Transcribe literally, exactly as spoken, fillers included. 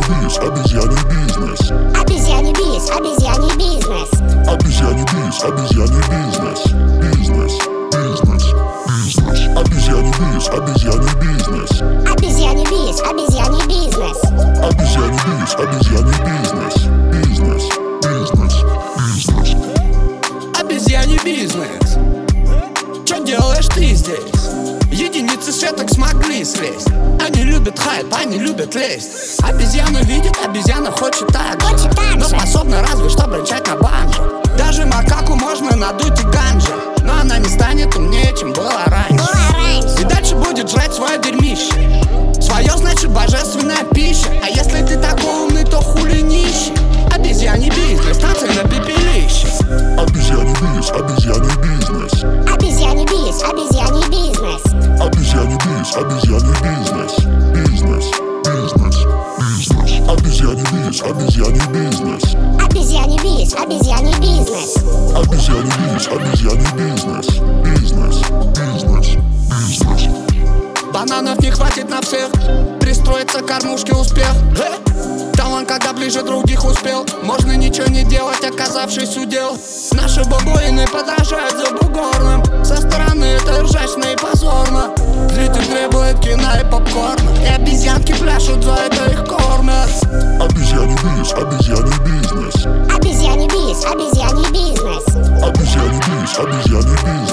бис, обезьяний бизнес. Обезьяний бис, обезьяний бизнес. Обезьяний бис, обезьяний бизнес. Бизнес, бизнес, бизнес. Обезьяний бис, обезьяний бизнес. Обезьяний бис, обезьяний бизнес. Обезьяний бис, обезьяний бизнес. Бизнес, бизнес, бизнес. Обезьяний бизнес. Чё делаешь ты здесь? Единицы светок смогли слезть. Они любят хайп, они любят лезть. Обезьяну видит, обезьяна хочет так же, Хочет так но же. способна разве что бренчать на банже. Даже макаку можно надуть и ганджа, но она не станет умнее, чем была раньше. Была раньше. И дальше будет жрать свое дерьмище. Свое значит божественная пища. А если ты такой умный, то хули нищий. Обезьяний бизнес, танцы на пепелище. Обезьяний бис, обезьяний бизнес. Обезьяний бис, обезьяний бизнес. Обезьяний бис, обезьяний бизнес. Бизнес, бизнес, бизнес. Обезьяний бис, обезьяний бизнес. Обезьяний бис, обезьяний бизнес. Обезьяний бис, обезьяний бизнес. Бизнес, бизнес, бизнес. Бананов не хватит на всех, пристроиться к кормушке успех. Э? Талант, когда ближе других успел. Можно ничего не делать, оказавшись у дел. Наши бабоины подражают за бугорным. Со стороны это ржачно и позорно. Зритель требует кино и попкорна, и обезьянки пляшут, за это их кормят. Обезьяний бис, обезьяний бизнес. Обезьяний бис, обезьяний бизнес. Обезьяний бис, обезьяний бизнес.